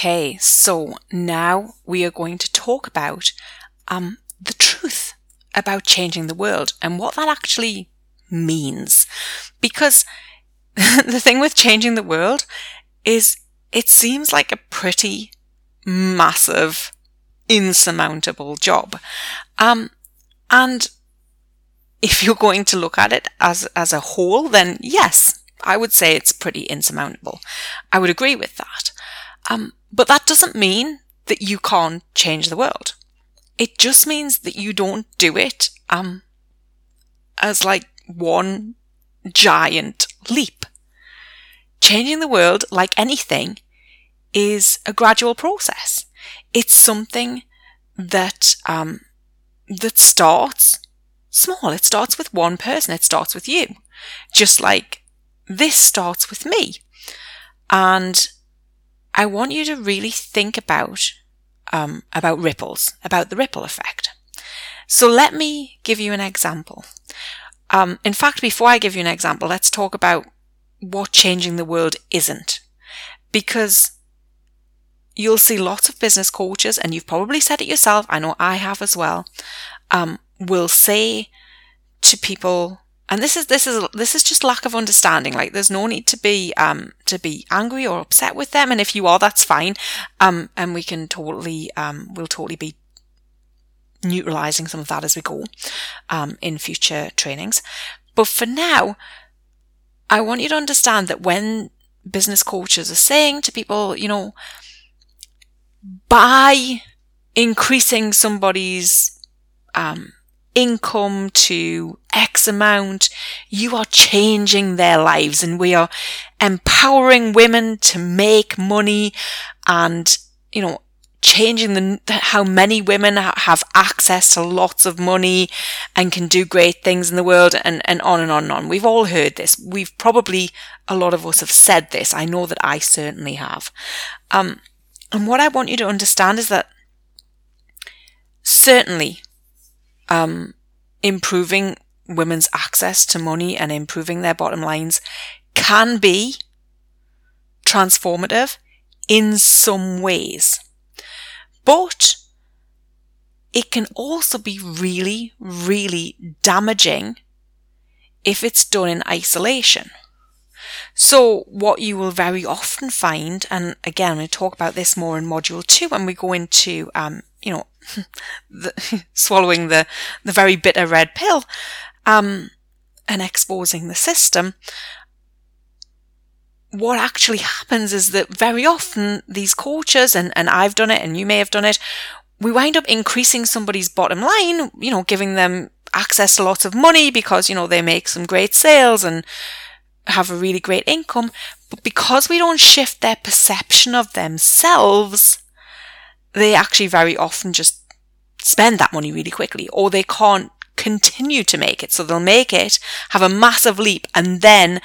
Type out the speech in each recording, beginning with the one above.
Okay, so now we are going to talk about the truth about changing the world and what that actually means. Because the thing with changing the world is it seems like a pretty massive, insurmountable job. And if you're going to look at it as a whole, then yes, I would say it's pretty insurmountable. I would agree with that. But that doesn't mean that you can't change the world. It just means that you don't do it as like one giant leap. Changing the world, like anything, is a gradual process. It's something that that starts small. It starts with one person. It starts with you. Just like this starts with me. And I want you to really think about ripples, about the ripple effect. So let me give you an example. In fact, before I give you an example, let's talk about what changing the world isn't. Because you'll see lots of business coaches, and you've probably said it yourself, I know I have as well, will say to people, and this is just lack of understanding. Like, there's no need to be angry or upset with them, and if you are, that's fine. And we can we'll totally be neutralizing some of that as we go in future trainings. But for now, I want you to understand that when business coaches are saying to people, by increasing somebody's income to X amount, you are changing their lives, and we are empowering women to make money, and changing how many women have access to lots of money and can do great things in the world, and on and on and on. We've all heard this. A lot of us have said this. I know that I certainly have. And what I want you to understand is that certainly improving women's access to money and improving their bottom lines can be transformative in some ways. But it can also be really, really damaging if it's done in isolation. So what you will very often find, and again, I'm going to talk about this more in module 2 when we go into, swallowing the very bitter red pill, and exposing the system. What actually happens is that very often these coaches, and I've done it and you may have done it, we wind up increasing somebody's bottom line, giving them access to lots of money because, they make some great sales and have a really great income. But because we don't shift their perception of themselves, they actually very often just spend that money really quickly, or they can't continue to make it. So they'll make it, have a massive leap, and then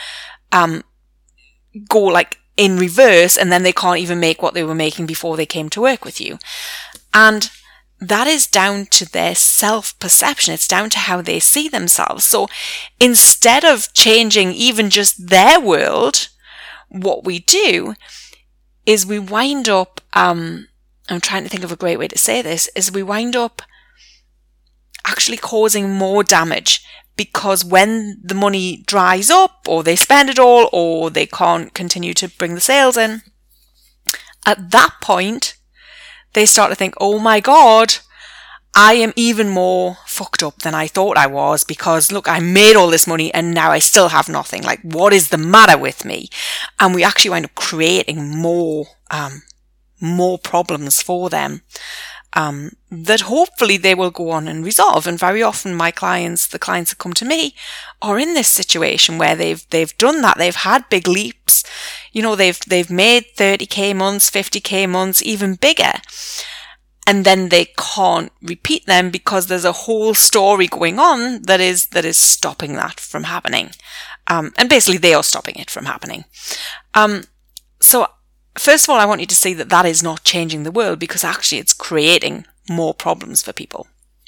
go like in reverse, and then they can't even make what they were making before they came to work with you. And that is down to their self-perception. It's down to how they see themselves. So instead of changing even just their world, what we do is we wind up, I'm trying to think of a great way to say this, is we wind up actually causing more damage. Because when the money dries up, or they spend it all, or they can't continue to bring the sales in, at that point, they start to think, oh my God, I am even more fucked up than I thought I was, because look, I made all this money and now I still have nothing. Like, what is the matter with me? And we actually wind up creating more problems for them. That hopefully they will go on and resolve. And very often the clients that come to me are in this situation where they've done that. They've had big leaps. They've made 30k months, 50k months, even bigger. And then they can't repeat them because there's a whole story going on that is stopping that from happening. And basically they are stopping it from happening. So first of all, I want you to see that is not changing the world, because actually it's creating more problems for people.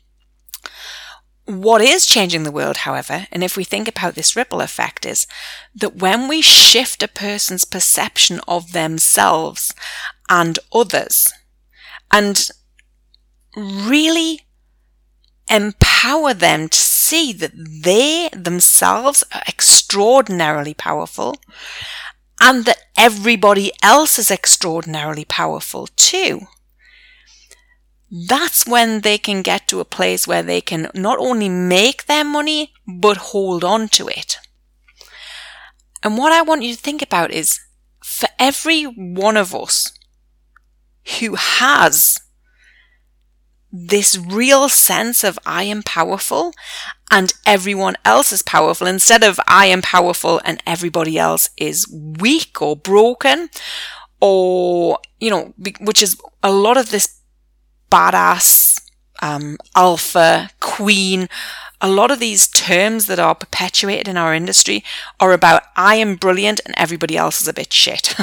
What is changing the world, however, and if we think about this ripple effect, is that when we shift a person's perception of themselves and others, and really empower them to see that they themselves are extraordinarily powerful and that everybody else is extraordinarily powerful too. That's when they can get to a place where they can not only make their money, but hold on to it. And what I want you to think about is, for every one of us who has this real sense of I am powerful and everyone else is powerful, instead of I am powerful and everybody else is weak or broken, or, which is a lot of this badass, alpha, queen, a lot of these terms that are perpetuated in our industry are about I am brilliant and everybody else is a bit shit.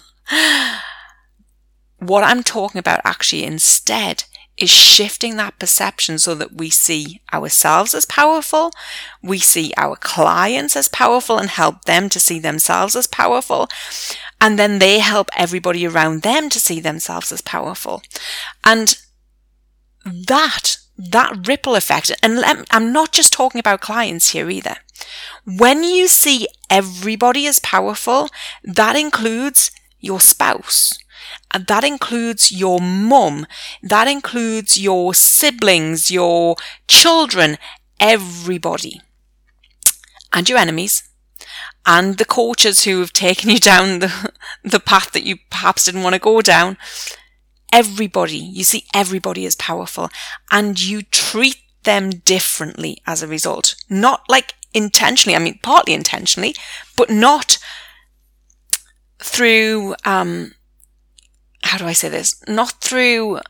What I'm talking about actually instead is shifting that perception so that we see ourselves as powerful, we see our clients as powerful and help them to see themselves as powerful, and then they help everybody around them to see themselves as powerful. And that ripple effect, and I'm not just talking about clients here either. When you see everybody as powerful, that includes your spouse, and that includes your mum, that includes your siblings, your children, everybody, and your enemies, and the coaches who have taken you down the path that you perhaps didn't want to go down. Everybody, you see everybody as powerful, and you treat them differently as a result. Not like intentionally, partly intentionally, but not through, how do I say this? Not through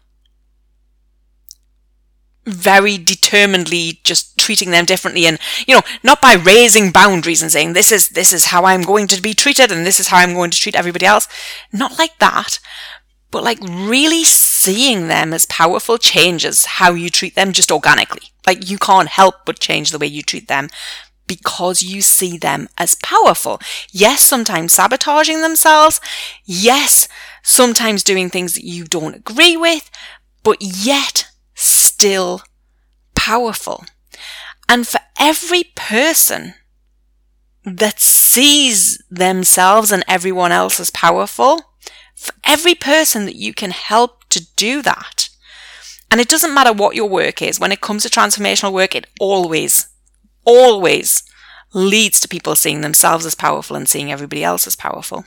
very determinedly just treating them differently, and not by raising boundaries and saying this is how I'm going to be treated and this is how I'm going to treat everybody else. Not like that. But like really seeing them as powerful changes how you treat them just organically. Like you can't help but change the way you treat them because you see them as powerful. Yes, sometimes sabotaging themselves. Yes, sometimes doing things that you don't agree with, but yet still powerful. And for every person that sees themselves and everyone else as powerful, for every person that you can help to do that, and it doesn't matter what your work is, when it comes to transformational work, it always leads to people seeing themselves as powerful and seeing everybody else as powerful.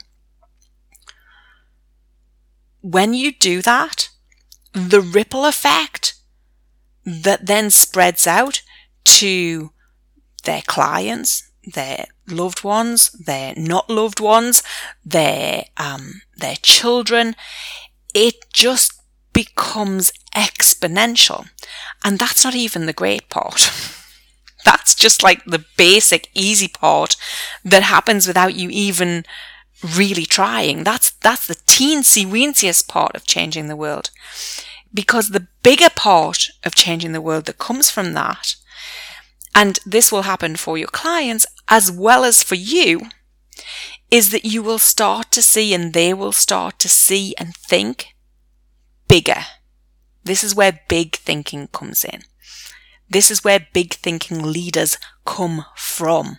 When you do that, the ripple effect that then spreads out to their clients, their loved ones, their not loved ones, their children, it just becomes exponential. And that's not even the great part. That's just like the basic easy part that happens without you even really trying. That's the teensy-weensiest part of changing the world. Because the bigger part of changing the world that comes from that, and this will happen for your clients as well as for you, is that you will start to see and they will start to see and think bigger. This is where big thinking comes in. This is where big thinking leaders come from.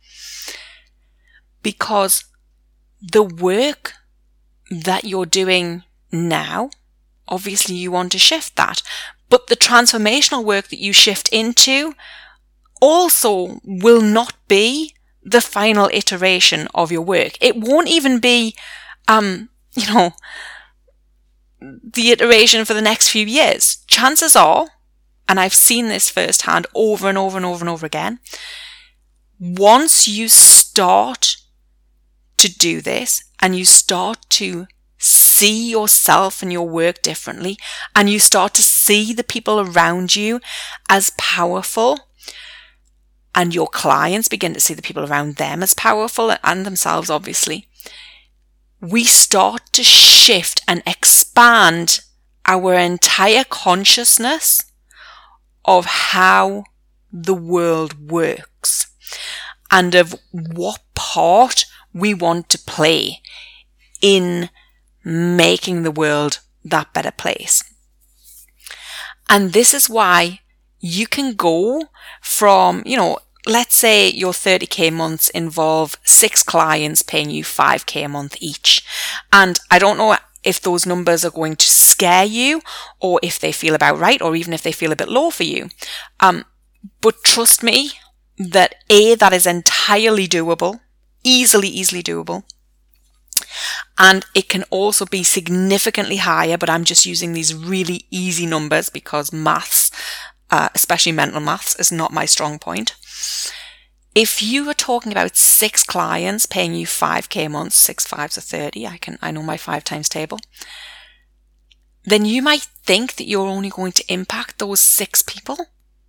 Because the work that you're doing now, obviously you want to shift that, but the transformational work that you shift into also will not be the final iteration of your work. It won't even be, the iteration for the next few years. Chances are, and I've seen this firsthand over and over and over and over again, once you start to do this and you start to see yourself and your work differently, and you start to see the people around you as powerful, and your clients begin to see the people around them as powerful and themselves, obviously, we start to shift and expand our entire consciousness of how the world works and of what part we want to play in making the world that better place. And this is why you can go from, let's say your 30k months involve 6 clients paying you 5k a month each. And I don't know if those numbers are going to scare you, or if they feel about right, or even if they feel a bit low for you. But trust me that that is entirely doable, easily doable. And it can also be significantly higher, but I'm just using these really easy numbers because maths, especially mental maths, is not my strong point. If you are talking about 6 clients paying you 5k a month, 6 5s are 30, I know my 5 times table, then you might think that you're only going to impact those 6 people.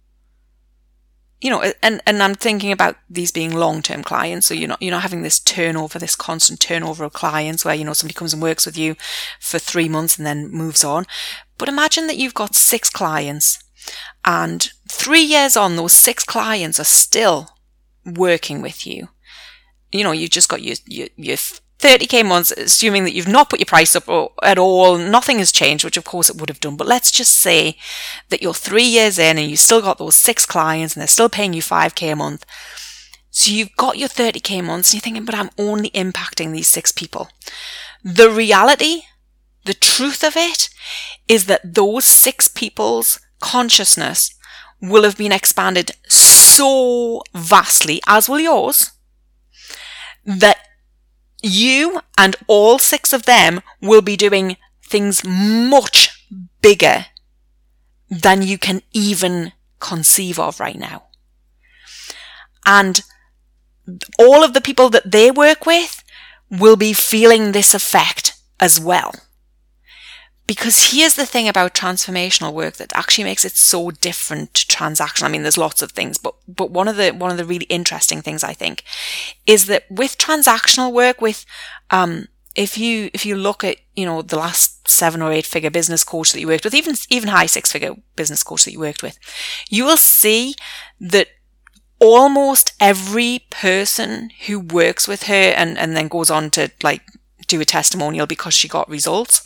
And I'm thinking about these being long-term clients. So you're not having this turnover, this constant turnover of clients where, somebody comes and works with you for 3 months and then moves on. But imagine that you've got 6 clients, and 3 years on, those 6 clients are still working with you. You've just got your 30k months, assuming that you've not put your price up at all, nothing has changed, which of course it would have done. But let's just say that you're 3 years in and you still got those 6 clients and they're still paying you 5k a month. So you've got your 30k months and you're thinking, but I'm only impacting these 6 people. The reality, the truth of it, is that those 6 people's consciousness will have been expanded so vastly, as will yours, that you and all 6 of them will be doing things much bigger than you can even conceive of right now. And all of the people that they work with will be feeling this effect as well. Because here's the thing about transformational work that actually makes it so different to transactional. I mean, there's lots of things, but one of the really interesting things, I think, is that with transactional work, if you look at, the last 7 or 8 figure business coach that you worked with, even high 6-figure business coach that you worked with, you will see that almost every person who works with her and then goes on to do a testimonial because she got results,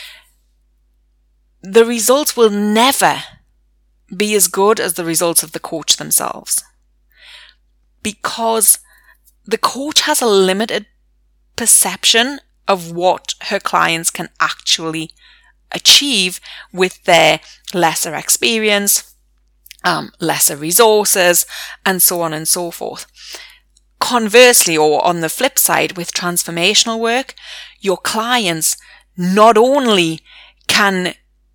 the results will never be as good as the results of the coach themselves, because the coach has a limited perception of what her clients can actually achieve with their lesser experience, lesser resources, and so on and so forth. Conversely, or on the flip side, with transformational work, your clients not only can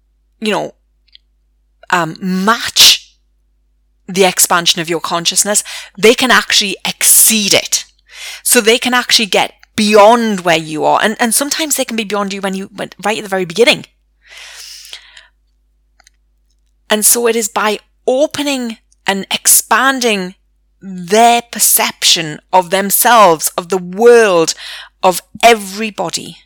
match the expansion of your consciousness, they can actually exceed it. So they can actually get beyond where you are. And sometimes they can be beyond you when you went right at the very beginning. And so it is by opening and expanding their perception of themselves, of the world, of everybody,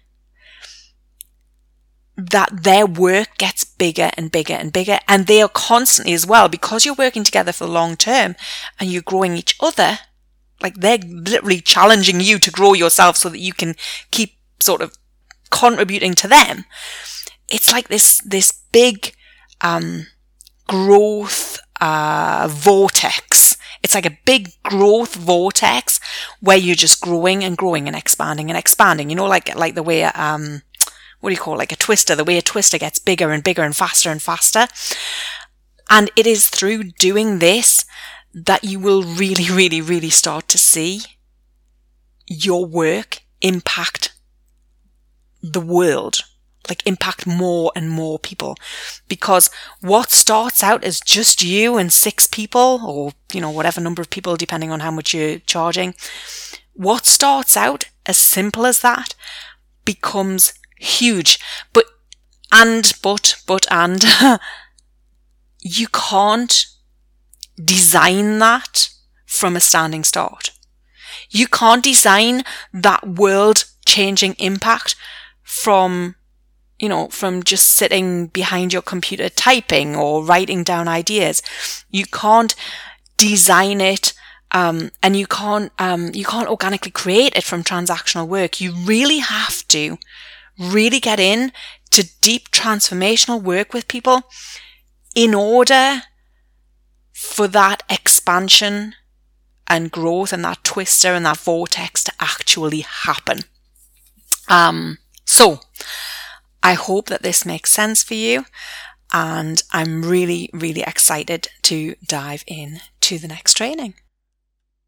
that their work gets bigger and bigger and bigger. And they are constantly as well, because you're working together for the long term and you're growing each other, they're literally challenging you to grow yourself so that you can keep sort of contributing to them. It's like this big growth vortex. It's like a big growth vortex where you're just growing and growing and expanding and expanding. Like the way what do you call it? Like a twister, the way a twister gets bigger and bigger and faster and faster. And it is through doing this that you will really, really, really start to see your work impact the world, impact more and more people. Because what starts out as just you and 6 people, or, whatever number of people, depending on how much you're charging, what starts out as simple as that becomes huge. But you can't design that from a standing start. You can't design that world-changing impact from just sitting behind your computer typing or writing down ideas. You can't design it, and you can't organically create it from transactional work. You really have to really get in to deep transformational work with people in order for that expansion and growth and that twister and that vortex to actually happen. So I hope that this makes sense for you, and I'm really, really excited to dive in to the next training.